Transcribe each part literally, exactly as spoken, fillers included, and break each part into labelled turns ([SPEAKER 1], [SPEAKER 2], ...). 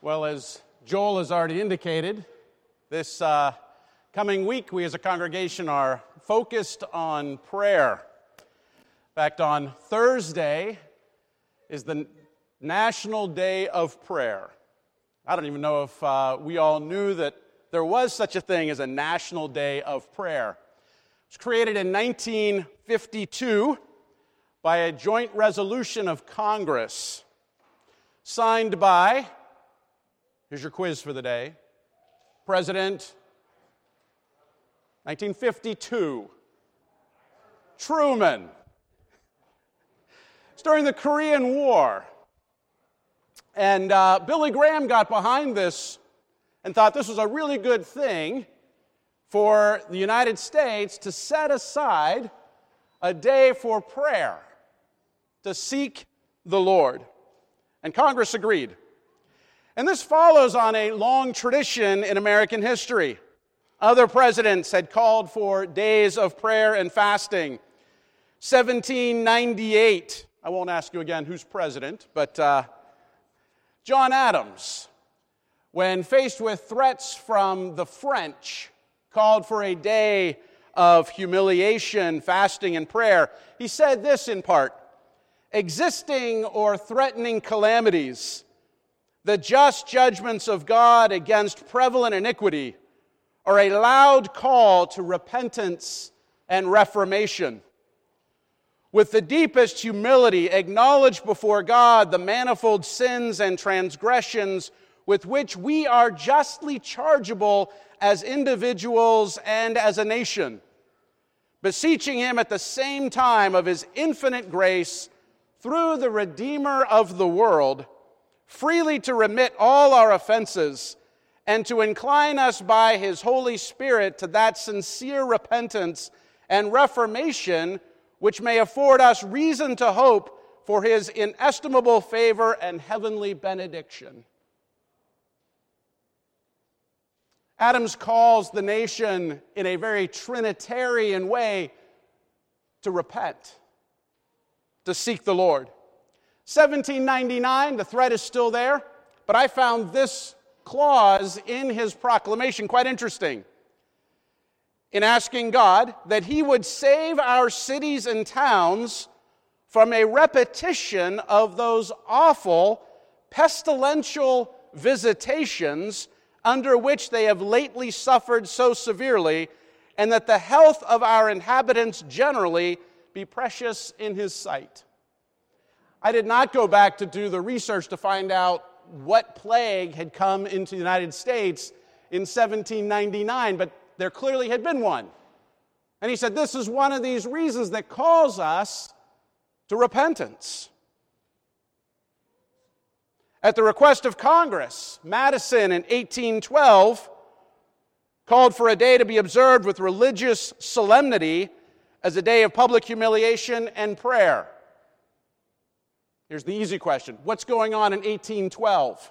[SPEAKER 1] Well, as Joel has already indicated, this uh, coming week we as a congregation are focused on prayer. In fact, on Thursday is the National Day of Prayer. I don't even know if uh, we all knew that there was such a thing as a National Day of Prayer. It was created in nineteen fifty-two by a joint resolution of Congress, signed by, here's your quiz for the day, President, nineteen fifty-two, Truman. It's during the Korean War. And uh, Billy Graham got behind this and thought this was a really good thing for the United States to set aside a day for prayer, to seek the Lord. And Congress agreed. And this follows on a long tradition in American history. Other presidents had called for days of prayer and fasting. seventeen ninety-eight, I won't ask you again who's president, but uh, John Adams, when faced with threats from the French, called for a day of humiliation, fasting, and prayer. He said this in part: existing or threatening calamities, the just judgments of God against prevalent iniquity, are a loud call to repentance and reformation. With the deepest humility, acknowledge before God the manifold sins and transgressions with which we are justly chargeable as individuals and as a nation, beseeching Him at the same time of His infinite grace through the Redeemer of the world, freely to remit all our offenses and to incline us by His Holy Spirit to that sincere repentance and reformation which may afford us reason to hope for His inestimable favor and heavenly benediction. Adams calls the nation in a very Trinitarian way to repent, to seek the Lord. seventeen ninety-nine, the threat is still there, but I found this clause in his proclamation quite interesting. In asking God that He would save our cities and towns from a repetition of those awful, pestilential visitations under which they have lately suffered so severely, and that the health of our inhabitants generally be precious in His sight. I did not go back to do the research to find out what plague had come into the United States in seventeen ninety-nine, but there clearly had been one. And he said, this is one of these reasons that calls us to repentance. At the request of Congress, Madison in eighteen twelve called for a day to be observed with religious solemnity as a day of public humiliation and prayer. Here's the easy question. What's going on in eighteen twelve?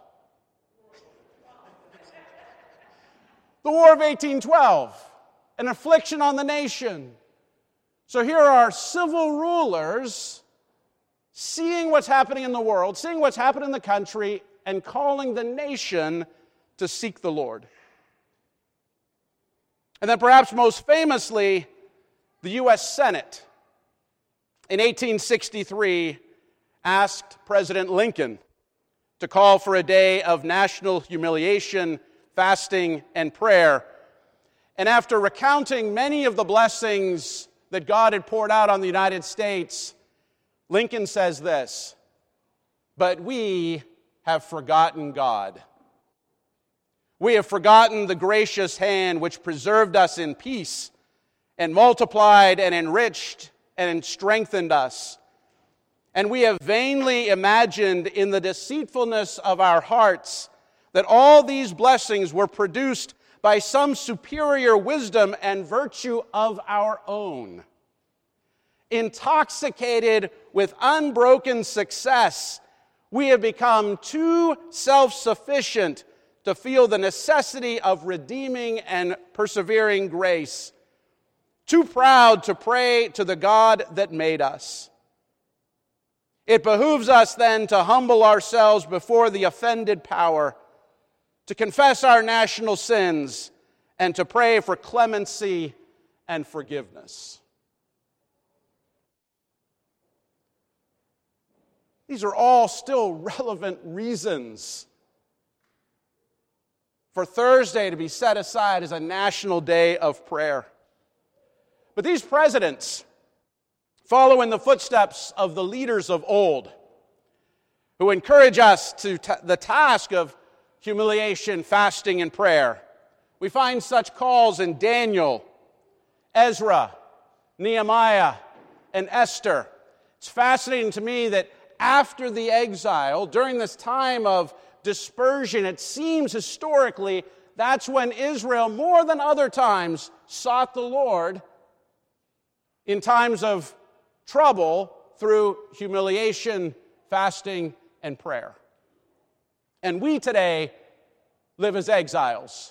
[SPEAKER 1] The War of eighteen twelve, an affliction on the nation. So here are civil rulers seeing what's happening in the world, seeing what's happening in the country, and calling the nation to seek the Lord. And then perhaps most famously, the U S Senate in eighteen sixty-three asked President Lincoln to call for a day of national humiliation, fasting, and prayer. And after recounting many of the blessings that God had poured out on the United States, Lincoln says this: but we have forgotten God. We have forgotten the gracious hand which preserved us in peace and multiplied and enriched and strengthened us. And we have vainly imagined in the deceitfulness of our hearts that all these blessings were produced by some superior wisdom and virtue of our own. Intoxicated with unbroken success, we have become too self-sufficient to feel the necessity of redeeming and persevering grace, too proud to pray to the God that made us. It behooves us then to humble ourselves before the offended power to confess our national sins, and to pray for clemency and forgiveness. These are all still relevant reasons for Thursday to be set aside as a national day of prayer. But these presidents follow in the footsteps of the leaders of old, who encourage us to t- the task of humiliation, fasting, and prayer. We find such calls in Daniel, Ezra, Nehemiah, and Esther. It's fascinating to me that after the exile, during this time of dispersion, it seems historically that's when Israel, more than other times, sought the Lord in times of trouble through humiliation, fasting, and prayer. And we today live as exiles.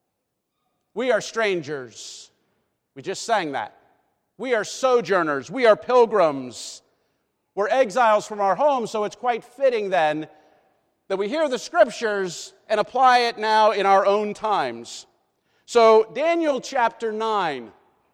[SPEAKER 1] We are strangers. We just sang that. We are sojourners. We are pilgrims. We're exiles from our homes, so it's quite fitting then that we hear the Scriptures and apply it now in our own times. So, Daniel chapter nine.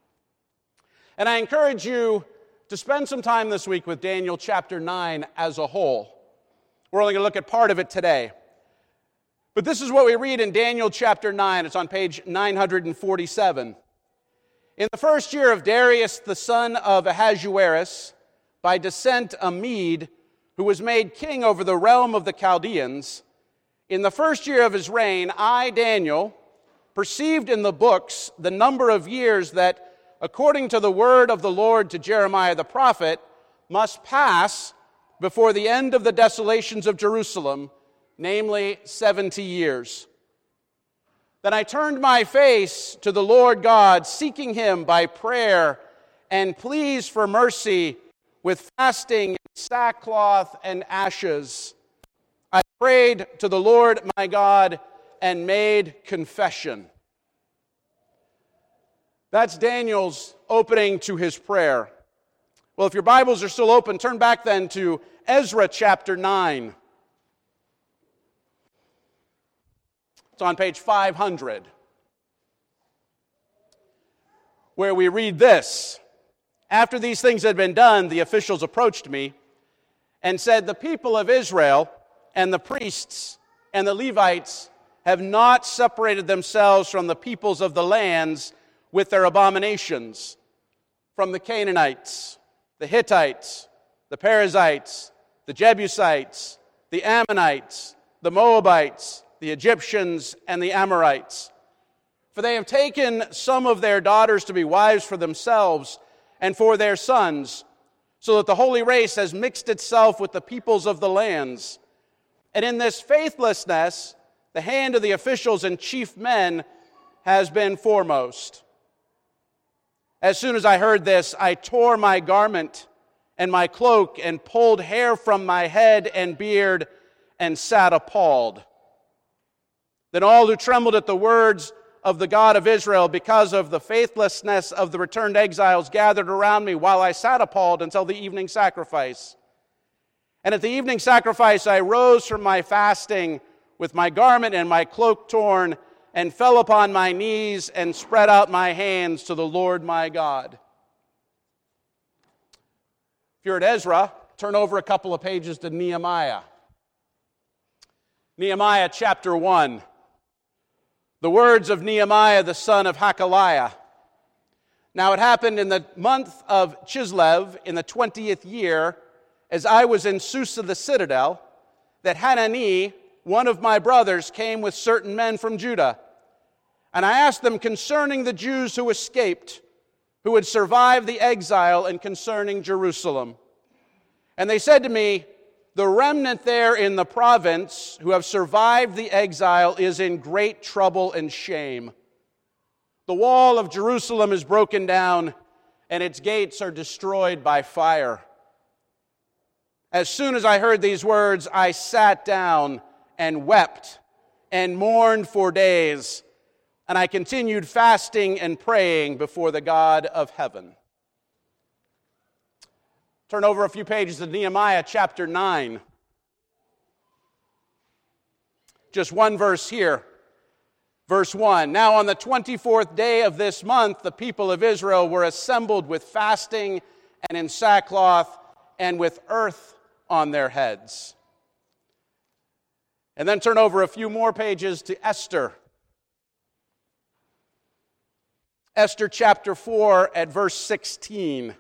[SPEAKER 1] And I encourage you to spend some time this week with Daniel chapter nine as a whole. We're only going to look at part of it today. But this is what we read in Daniel chapter nine. It's on page nine hundred forty-seven. In the first year of Darius, the son of Ahasuerus, by descent a Mede, who was made king over the realm of the Chaldeans, in the first year of his reign, I, Daniel, perceived in the books the number of years that, according to the word of the Lord to Jeremiah the prophet, must pass before the end of the desolations of Jerusalem, namely seventy years. Then I turned my face to the Lord God, seeking him by prayer and pleas for mercy with fasting, sackcloth, and ashes. I prayed to the Lord my God and made confession. That's Daniel's opening to his prayer. Well, if your Bibles are still open, turn back then to Ezra chapter nine. It's on page five hundred, where we read this. After these things had been done, the officials approached me and said, the people of Israel and the priests and the Levites have not separated themselves from the peoples of the lands with their abominations, from the Canaanites, the Hittites, the Perizzites, the Jebusites, the Ammonites, the Moabites, the Egyptians, and the Amorites. For they have taken some of their daughters to be wives for themselves and for their sons, so that the holy race has mixed itself with the peoples of the lands. And in this faithlessness, the hand of the officials and chief men has been foremost. As soon as I heard this, I tore my garment and my cloak and pulled hair from my head and beard and sat appalled. Then all who trembled at the words of the God of Israel because of the faithlessness of the returned exiles gathered around me while I sat appalled until the evening sacrifice. And at the evening sacrifice I rose from my fasting with my garment and my cloak torn and fell upon my knees and spread out my hands to the Lord my God. If you're at Ezra, turn over a couple of pages to Nehemiah. Nehemiah chapter one. The words of Nehemiah, the son of Hakaliah. Now it happened in the month of Chislev, in the twentieth year, as I was in Susa the citadel, that Hanani, one of my brothers, came with certain men from Judah. And I asked them concerning the Jews who escaped, who had survived the exile, and concerning Jerusalem. And they said to me, the remnant there in the province who have survived the exile is in great trouble and shame. The wall of Jerusalem is broken down, and its gates are destroyed by fire. As soon as I heard these words, I sat down and wept and mourned for days, and I continued fasting and praying before the God of heaven. Turn over a few pages to Nehemiah chapter nine. Just one verse here. Verse one, now on the twenty-fourth day of this month, the people of Israel were assembled with fasting and in sackcloth and with earth on their heads. And then turn over a few more pages to Esther. Esther chapter four at verse sixteen.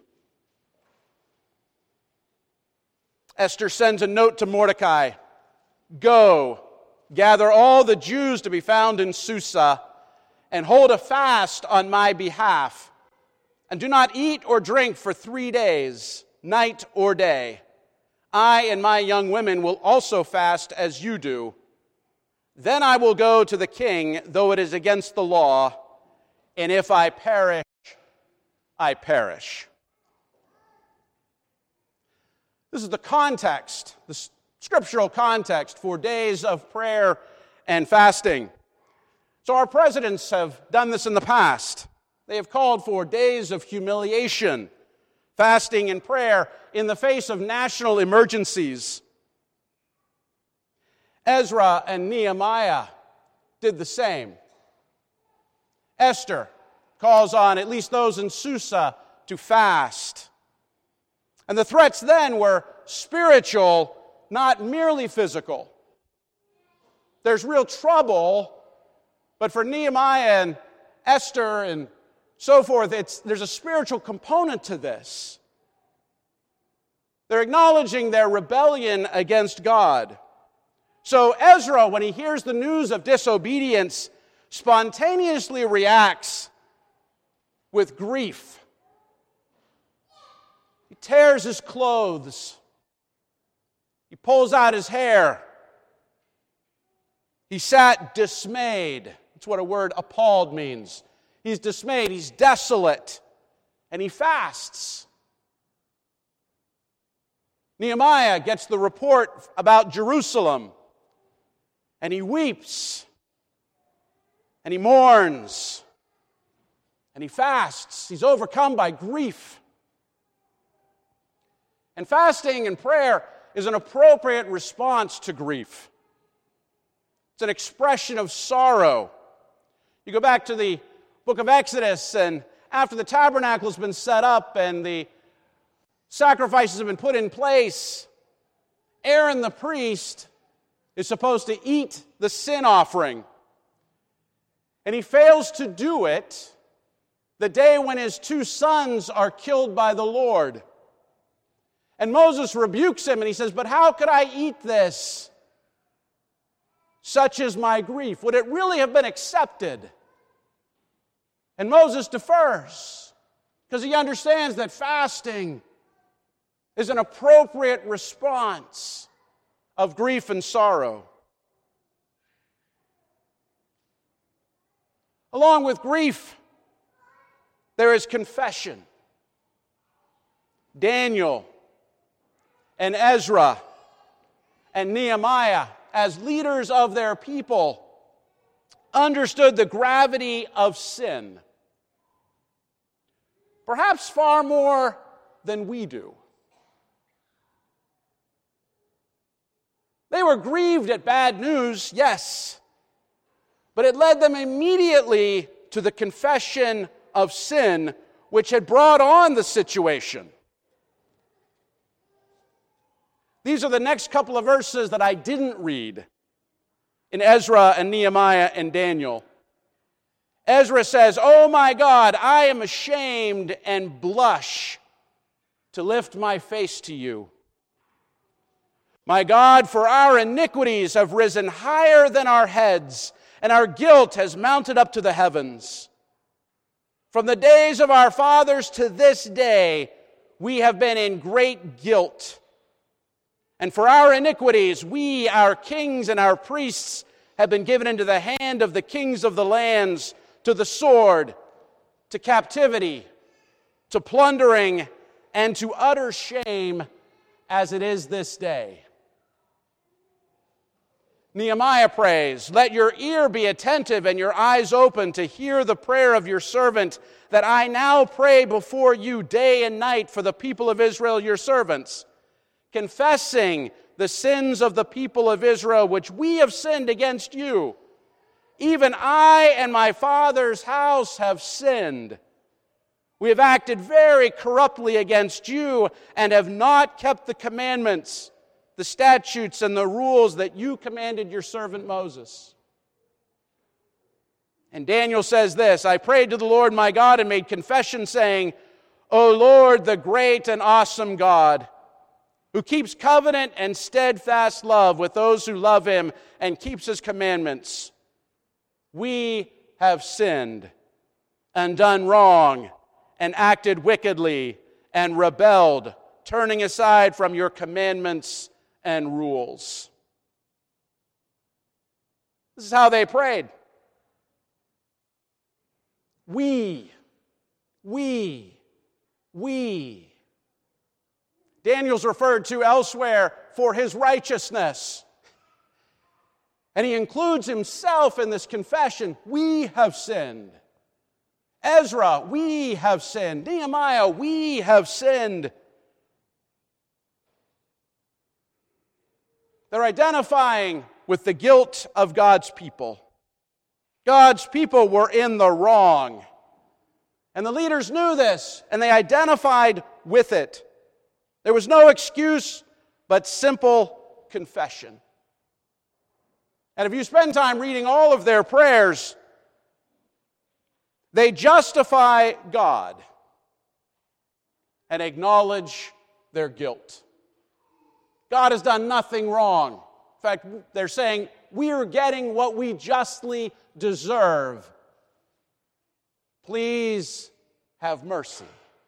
[SPEAKER 1] Esther sends a note to Mordecai. Go, gather all the Jews to be found in Susa, and hold a fast on my behalf. And do not eat or drink for three days, night or day. I and my young women will also fast as you do. Then I will go to the king, though it is against the law, and if I perish, I perish. This is the context, the scriptural context for days of prayer and fasting. So our presidents have done this in the past. They have called for days of humiliation, fasting and prayer in the face of national emergencies. Ezra and Nehemiah did the same. Esther calls on at least those in Susa to fast. And the threats then were spiritual, not merely physical. There's real trouble, but for Nehemiah and Esther and so forth, it's, there's a spiritual component to this. They're acknowledging their rebellion against God. So Ezra, when he hears the news of disobedience, spontaneously reacts with grief. He tears his clothes. He pulls out his hair. He sat dismayed. That's what a word appalled means. He's dismayed, he's desolate, and he fasts. Nehemiah gets the report about Jerusalem, and he weeps, and he mourns, and he fasts. He's overcome by grief. And fasting and prayer is an appropriate response to grief. It's an expression of sorrow. You go back to the book of Exodus, and after the tabernacle has been set up and the sacrifices have been put in place, Aaron the priest is supposed to eat the sin offering. And he fails to do it the day when his two sons are killed by the Lord. And Moses rebukes him and he says, but how could I eat this? Such is my grief. Would it really have been accepted? And Moses defers because he understands that fasting is an appropriate response of grief and sorrow. Along with grief, there is confession. Daniel and Ezra and Nehemiah, as leaders of their people, understood the gravity of sin, perhaps far more than we do. They were grieved at bad news, yes, but it led them immediately to the confession of sin, which had brought on the situation. These are the next couple of verses that I didn't read in Ezra and Nehemiah and Daniel. Ezra says, "Oh my God, I am ashamed and blush to lift my face to you. My God, for our iniquities have risen higher than our heads, and our guilt has mounted up to the heavens. From the days of our fathers to this day, we have been in great guilt. And for our iniquities, we, our kings and our priests, have been given into the hand of the kings of the lands, to the sword, to captivity, to plundering, and to utter shame, as it is this day." Nehemiah prays, "Let your ear be attentive and your eyes open to hear the prayer of your servant, that I now pray before you day and night for the people of Israel, your servants, confessing the sins of the people of Israel, which we have sinned against you. even I and my father's house have sinned. We have acted very corruptly against you and have not kept the commandments, the statutes, and the rules that you commanded your servant Moses." And Daniel says this, "I prayed to the Lord my God and made confession, saying, O Lord, the great and awesome God, who keeps covenant and steadfast love with those who love him and keeps his commandments, we have sinned and done wrong and acted wickedly and rebelled, turning aside from your commandments and rules." This is how they prayed. We, we, we. Daniel's referred to elsewhere for his righteousness. And he includes himself in this confession. We have sinned. Ezra, we have sinned. Nehemiah, we have sinned. They're identifying with the guilt of God's people. God's people were in the wrong. And the leaders knew this, and they identified with it. There was no excuse but simple confession. And if you spend time reading all of their prayers, they justify God and acknowledge their guilt. God has done nothing wrong. In fact, they're saying, we are getting what we justly deserve. Please have mercy.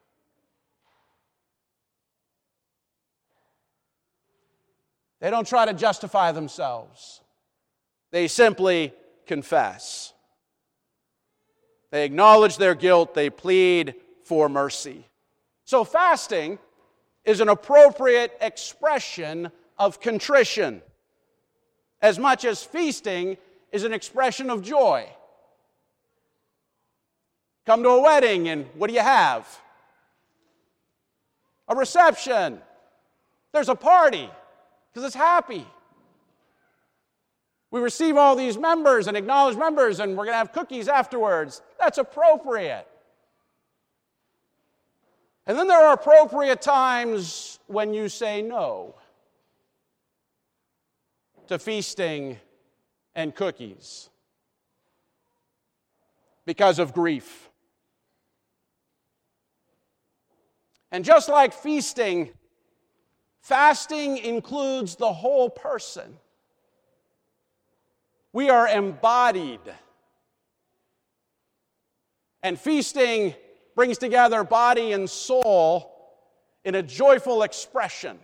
[SPEAKER 1] They don't try to justify themselves. They simply confess. They acknowledge their guilt. They plead for mercy. So fasting is an appropriate expression of contrition, as much as feasting is an expression of joy. Come to a wedding, and what do you have? A reception. There's a party, because it's happy. We receive all these members and acknowledge members, and we're going to have cookies afterwards. That's appropriate. And then there are appropriate times when you say no to feasting and cookies because of grief. And just like feasting, fasting includes the whole person. We are embodied. And feasting brings together body and soul in a joyful expression.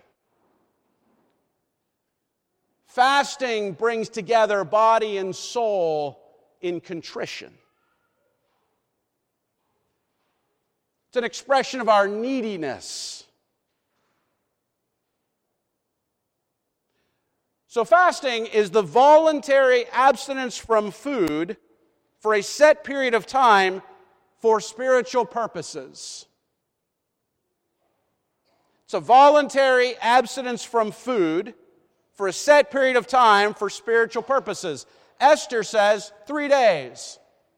[SPEAKER 1] Fasting brings together body and soul in contrition. It's an expression of our neediness. So fasting is the voluntary abstinence from food for a set period of time for spiritual purposes. It's a voluntary abstinence from food for a set period of time for spiritual purposes. Esther says three days.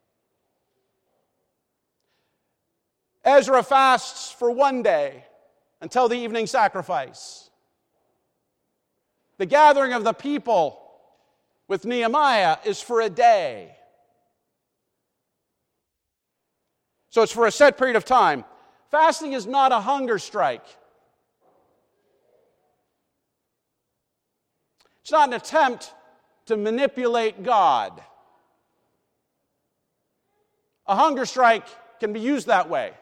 [SPEAKER 1] Ezra fasts for one day until the evening sacrifice. The gathering of the people with Nehemiah is for a day. So it's for a set period of time. Fasting is not a hunger strike. It's not an attempt to manipulate God. A hunger strike can be used that way.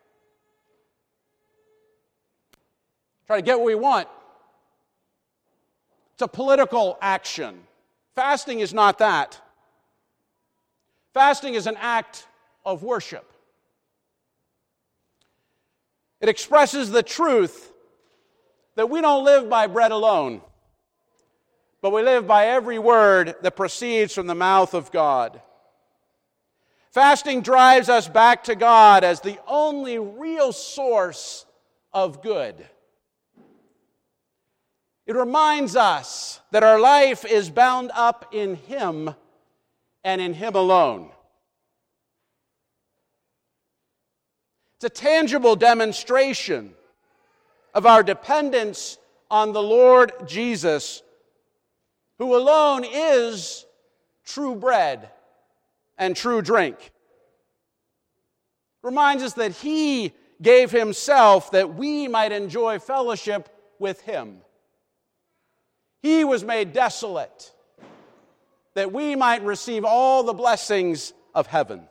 [SPEAKER 1] Try to get what we want. It's a political action. Fasting is not that. Fasting is an act of worship. It expresses the truth that we don't live by bread alone, but we live by every word that proceeds from the mouth of God. Fasting drives us back to God as the only real source of good. It reminds us that our life is bound up in Him and in Him alone. It's a tangible demonstration of our dependence on the Lord Jesus, who alone is true bread and true drink. Reminds us that He gave Himself that we might enjoy fellowship with Him. He was made desolate that we might receive all the blessings of heaven.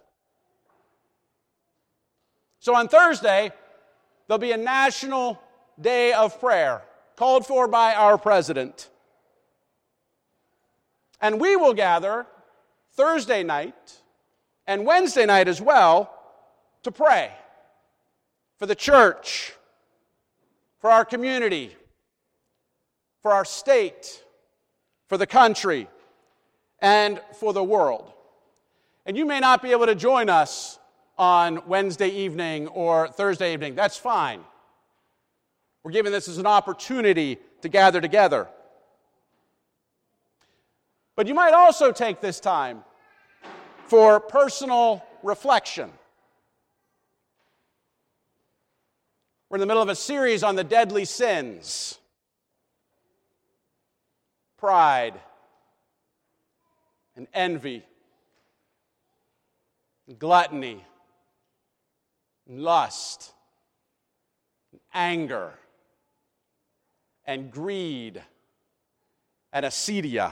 [SPEAKER 1] So on Thursday, there'll be a national day of prayer called for by our president. And we will gather Thursday night and Wednesday night as well to pray for the church, for our community, for our state, for the country, and for the world. And you may not be able to join us on Wednesday evening or Thursday evening. That's fine. We're giving this as an opportunity to gather together. But you might also take this time for personal reflection. We're in the middle of a series on the deadly sins. Pride and envy, and gluttony, and lust, and anger, and greed, and acedia.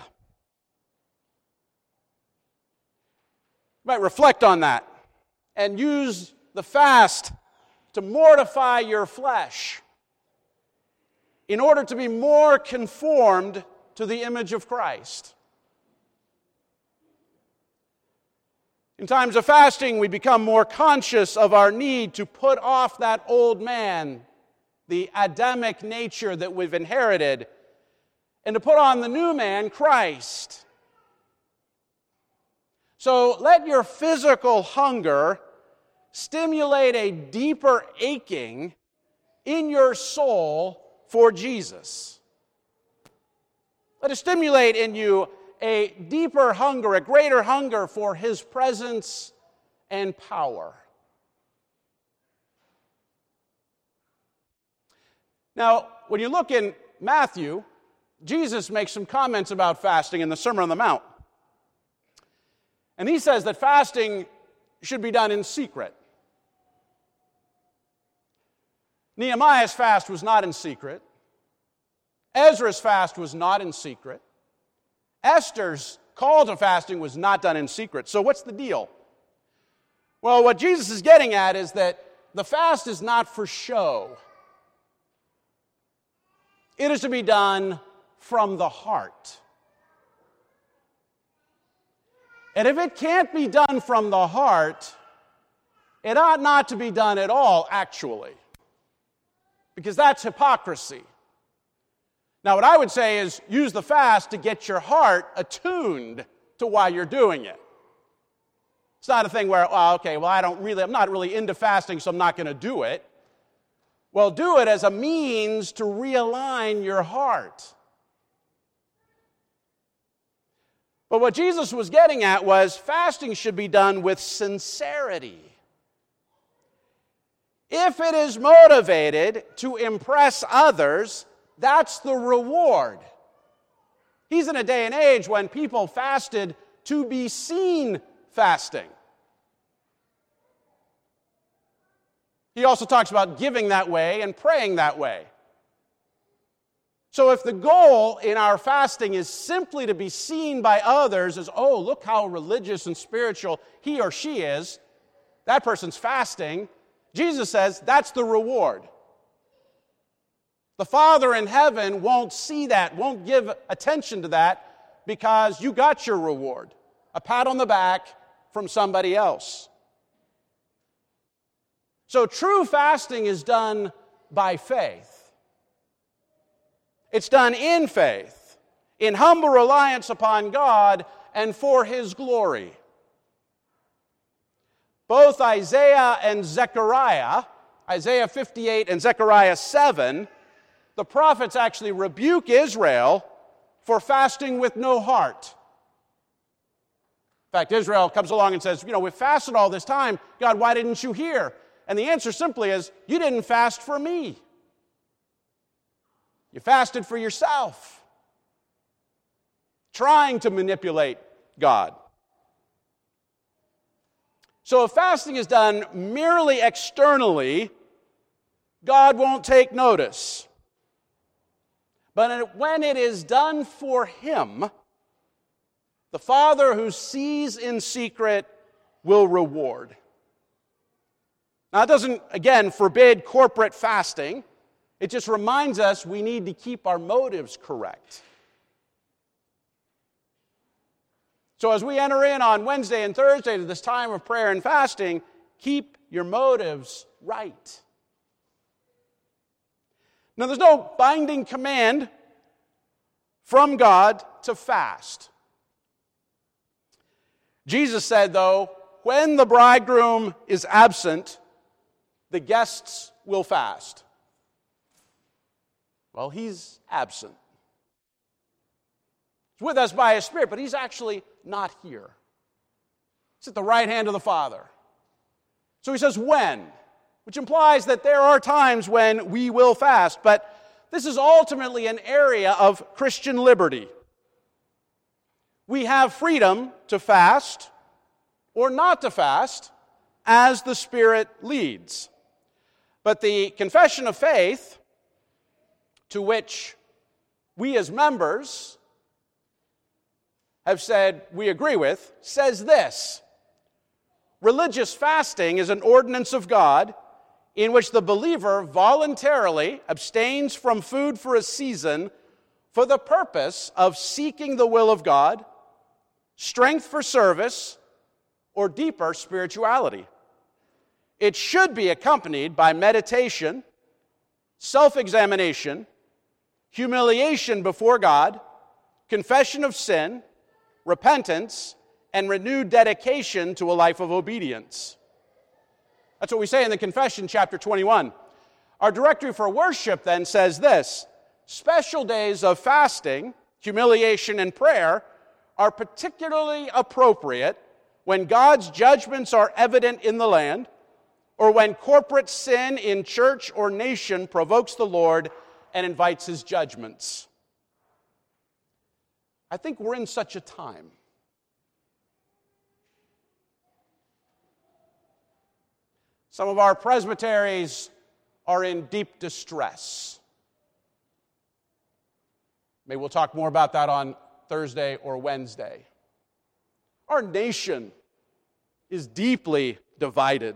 [SPEAKER 1] You might reflect on that and use the fast to mortify your flesh in order to be more conformed to the image of Christ. In times of fasting, we become more conscious of our need to put off that old man, the Adamic nature that we've inherited, and to put on the new man, Christ. So let your physical hunger stimulate a deeper aching in your soul for Jesus. Let it stimulate in you a deeper hunger, a greater hunger for His presence and power. Now, when you look in Matthew, Jesus makes some comments about fasting in the Sermon on the Mount. And He says that fasting should be done in secret. Nehemiah's fast was not in secret. Ezra's fast was not in secret. Esther's call to fasting was not done in secret. So what's the deal? Well, what Jesus is getting at is that the fast is not for show. It is to be done from the heart. And if it can't be done from the heart, it ought not to be done at all, actually. Because that's hypocrisy. Now, what I would say is use the fast to get your heart attuned to why you're doing it. It's not a thing where, well, okay, well, I don't really, I'm not really into fasting, so I'm not going to do it. Well, do it as a means to realign your heart. But what Jesus was getting at was fasting should be done with sincerity. If it is motivated to impress others, that's the reward. He's in a day and age when people fasted to be seen fasting. He also talks about giving that way and praying that way. So if the goal in our fasting is simply to be seen by others as, oh, look how religious and spiritual he or she is, that person's fasting, Jesus says that's the reward. The Father in heaven won't see that, won't give attention to that, because you got your reward. A pat on the back from somebody else. So true fasting is done by faith. It's done in faith, in humble reliance upon God and for His glory. Both Isaiah and Zechariah, Isaiah fifty-eight and Zechariah seven, the prophets actually rebuke Israel for fasting with no heart. fact, Israel comes along and says, you know, we've fasted all this time. God, why didn't you hear? And the answer simply is, you didn't fast for me. You fasted for yourself, trying to manipulate God. So if fasting is done merely externally, God won't take notice. But when it is done for Him, the Father who sees in secret will reward. Now, it doesn't, again, forbid corporate fasting. It just reminds us we need to keep our motives correct. So as we enter in on Wednesday and Thursday to this time of prayer and fasting, keep your motives right. Now, there's no binding command from God to fast. Jesus said, though, when the bridegroom is absent, the guests will fast. Well, He's absent. He's with us by His Spirit, but He's actually not here. He's at the right hand of the Father. So He says, when? Which implies that there are times when we will fast, but this is ultimately an area of Christian liberty. We have freedom to fast or not to fast as the Spirit leads. But the confession of faith, to which we as members have said we agree with, says this: religious fasting is an ordinance of God in which the believer voluntarily abstains from food for a season for the purpose of seeking the will of God, strength for service, or deeper spirituality. It should be accompanied by meditation, self-examination, humiliation before God, confession of sin, repentance, and renewed dedication to a life of obedience. That's what we say in the Confession, chapter twenty-one. Our directory for worship then says this: special days of fasting, humiliation, and prayer are particularly appropriate when God's judgments are evident in the land, or when corporate sin in church or nation provokes the Lord and invites His judgments. I think we're in such a time. Some of our presbyteries are in deep distress. Maybe we'll talk more about that on Thursday or Wednesday. Our nation is deeply divided.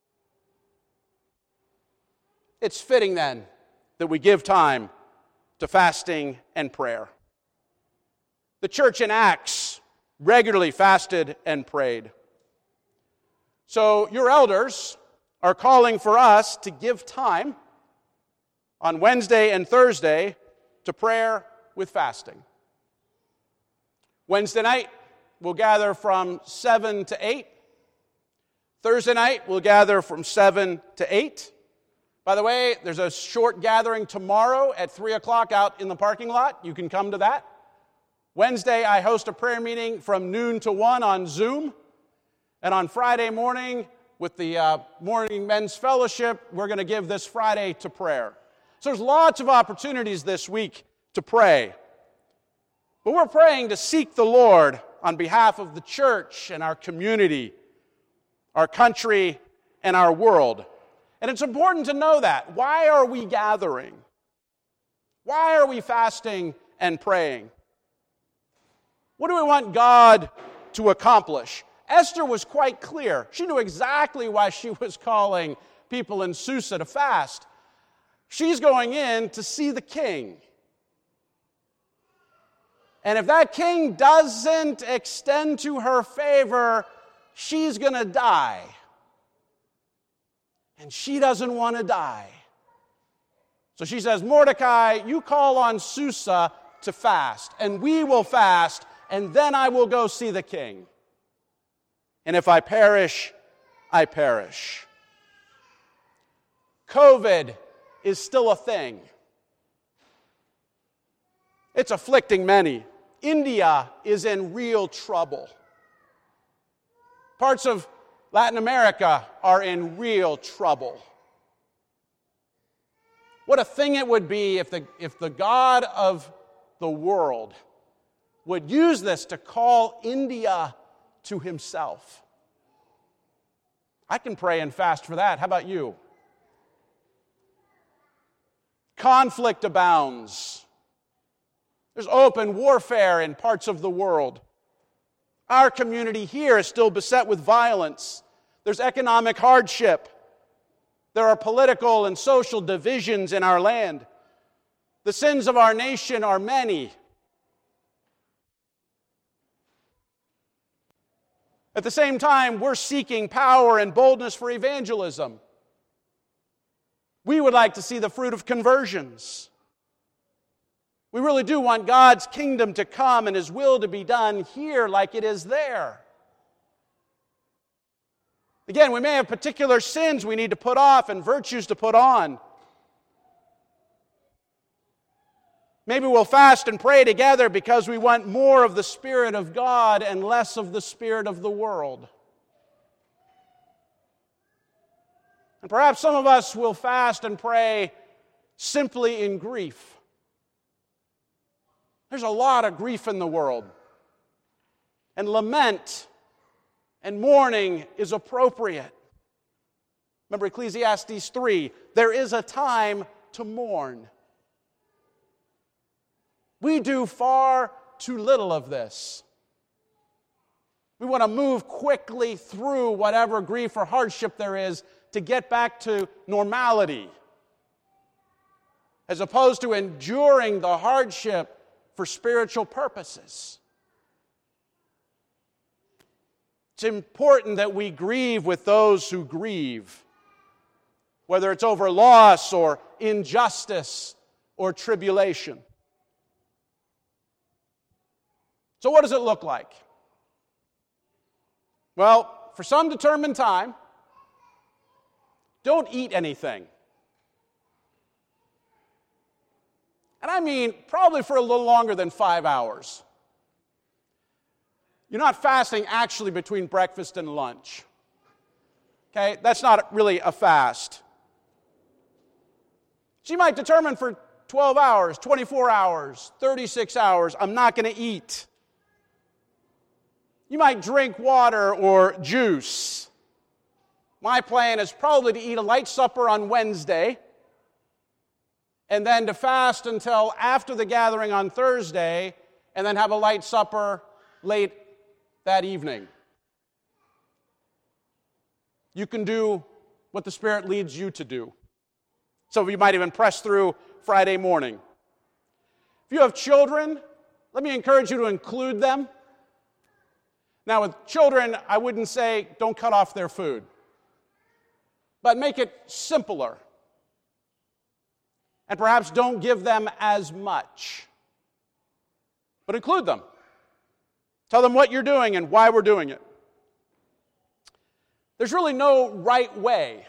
[SPEAKER 1] It's fitting then that we give time to fasting and prayer. The church in Acts regularly fasted and prayed. So your elders are calling for us to give time on Wednesday and Thursday to prayer with fasting. Wednesday night, we'll gather from seven to eight. Thursday night, we'll gather from seven to eight. By the way, there's a short gathering tomorrow at three o'clock out in the parking lot. You can come to that. Wednesday, I host a prayer meeting from noon to one on Zoom. And on Friday morning, with the uh, Morning Men's Fellowship, we're going to give this Friday to prayer. So there's lots of opportunities this week to pray. But we're praying to seek the Lord on behalf of the church and our community, our country, and our world. And it's important to know that. Why are we gathering? Why are we fasting and praying? What do we want God to accomplish? Esther was quite clear. She knew exactly why she was calling people in Susa to fast. She's going in to see the king. And if that king doesn't extend to her favor, she's going to die. And she doesn't want to die. So she says, Mordecai, you call on Susa to fast, and we will fast, and then I will go see the king. And if I perish, I perish. COVID is still a thing. It's afflicting many. India is in real trouble. Parts of Latin America are in real trouble. What a thing it would be if the, if the God of the world would use this to call India to himself. I can pray and fast for that. How about you? Conflict abounds. There's open warfare in parts of the world. Our community here is still beset with violence. There's economic hardship. There are political and social divisions in our land. The sins of our nation are many. At the same time, we're seeking power and boldness for evangelism. We would like to see the fruit of conversions. We really do want God's kingdom to come and His will to be done here like it is there. Again, we may have particular sins we need to put off and virtues to put on. Maybe we'll fast and pray together because we want more of the Spirit of God and less of the spirit of the world. And perhaps some of us will fast and pray simply in grief. There's a lot of grief in the world. And lament and mourning is appropriate. Remember Ecclesiastes three, there is a time to mourn. We do far too little of this. We want to move quickly through whatever grief or hardship there is to get back to normality, as opposed to enduring the hardship for spiritual purposes. It's important that we grieve with those who grieve, whether it's over loss or injustice or tribulation. So what does it look like? Well, for some determined time, don't eat anything. And I mean probably for a little longer than five hours. You're not fasting actually between breakfast and lunch. Okay, that's not really a fast. So you might determine for twelve hours, twenty-four hours, thirty-six hours, I'm not going to eat. You might drink water or juice. My plan is probably to eat a light supper on Wednesday and then to fast until after the gathering on Thursday and then have a light supper late that evening. You can do what the Spirit leads you to do. Some of you might even press through Friday morning. If you have children, let me encourage you to include them. Now, with children, I wouldn't say don't cut off their food, but make it simpler. And perhaps don't give them as much, but include them. Tell them what you're doing and why we're doing it. There's really no right way.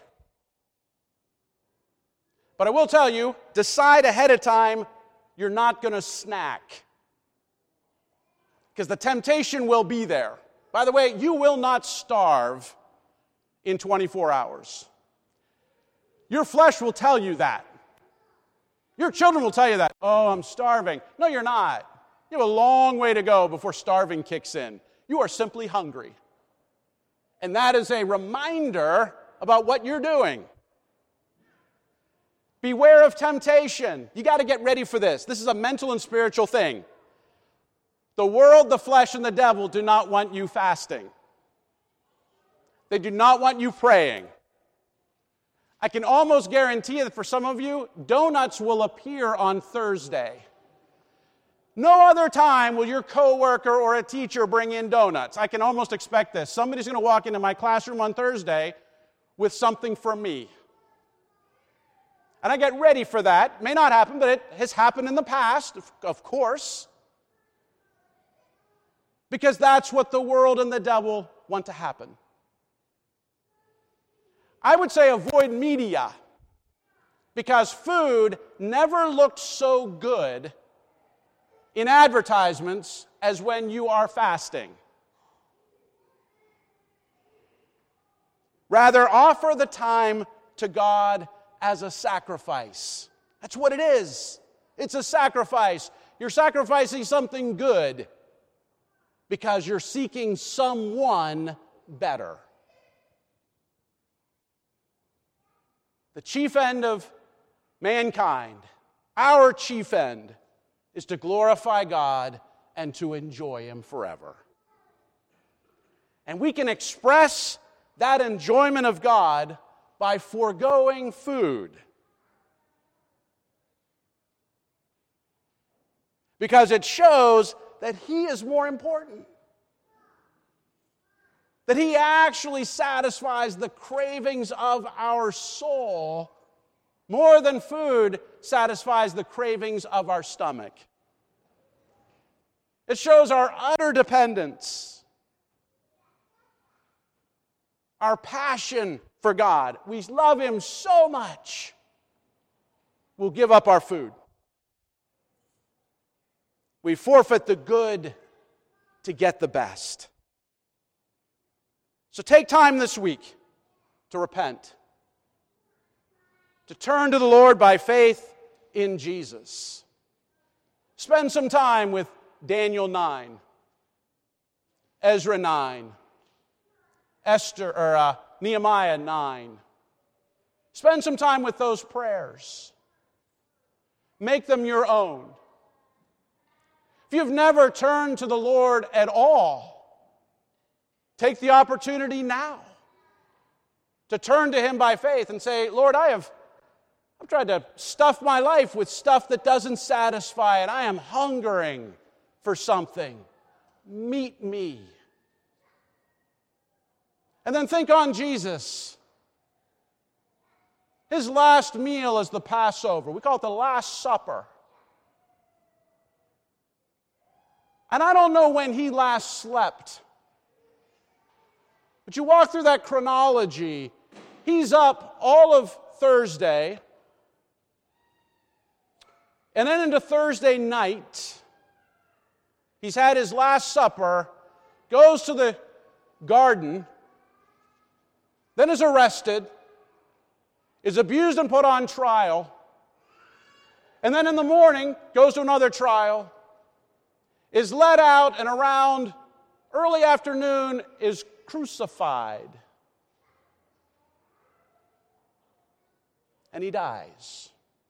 [SPEAKER 1] But I will tell you, decide ahead of time you're not going to snack, because the temptation will be there. By the way, you will not starve in twenty-four hours. Your flesh will tell you that. Your children will tell you that. Oh, I'm starving. No, you're not. You have a long way to go before starving kicks in. You are simply hungry. And that is a reminder about what you're doing. Beware of temptation. You got to get ready for this. This is a mental and spiritual thing. The world, the flesh, and the devil do not want you fasting. They do not want you praying. I can almost guarantee that for some of you, donuts will appear on Thursday. No other time will your coworker or a teacher bring in donuts. I can almost expect this. Somebody's going to walk into my classroom on Thursday with something for me. And I get ready for that. It may not happen, but it has happened in the past, of course. Because that's what the world and the devil want to happen. I would say avoid media, because food never looked so good in advertisements as when you are fasting. Rather, offer the time to God as a sacrifice. That's what it is. It's a sacrifice. You're sacrificing something good because you're seeking someone better. The chief end of mankind, our chief end, is to glorify God and to enjoy Him forever. And we can express that enjoyment of God by foregoing food. Because it shows that He is more important. That He actually satisfies the cravings of our soul more than food satisfies the cravings of our stomach. It shows our utter dependence, our passion for God. We love Him so much, we'll give up our food. We forfeit the good to get the best. So take time this week to repent, to turn to the Lord by faith in Jesus. Spend some time with Daniel nine, Ezra nine, Esther or uh, Nehemiah nine. Spend some time with those prayers. Make them your own. If you've never turned to the Lord at all, take the opportunity now to turn to Him by faith and say, Lord, I have I've tried to stuff my life with stuff that doesn't satisfy, and I am hungering for something. Meet me. And then think on Jesus. His last meal is the Passover. We call it the Last Supper. And I don't know when He last slept. But you walk through that chronology. He's up all of Thursday. And then into Thursday night, He's had His Last Supper, goes to the garden, then is arrested, is abused and put on trial, and then in the morning goes to another trial, is led out, and around early afternoon is crucified. And He dies.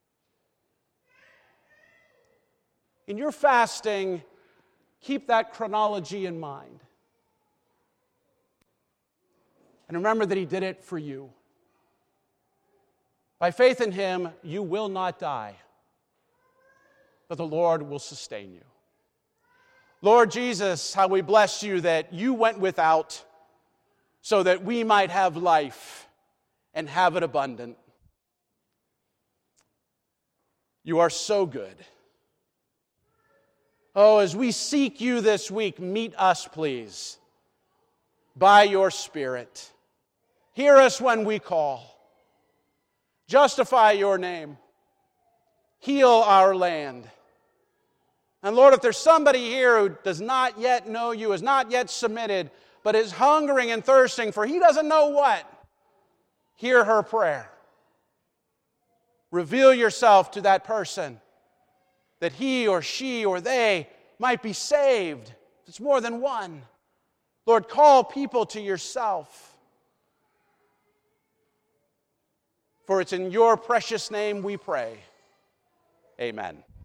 [SPEAKER 1] In your fasting, keep that chronology in mind. And remember that He did it for you. By faith in Him, you will not die, but the Lord will sustain you. Lord Jesus, how we bless You that You went without so that we might have life and have it abundant. You are so good. Oh, as we seek You this week, meet us, please, by Your Spirit. Hear us when we call. Justify Your name. Heal our land. And Lord, if there's somebody here who does not yet know You, is not yet submitted, but is hungering and thirsting for He doesn't know what, hear her prayer. Reveal Yourself to that person, that he or she or they might be saved. It's more than one. Lord, call people to Yourself. For it's in Your precious name we pray. Amen.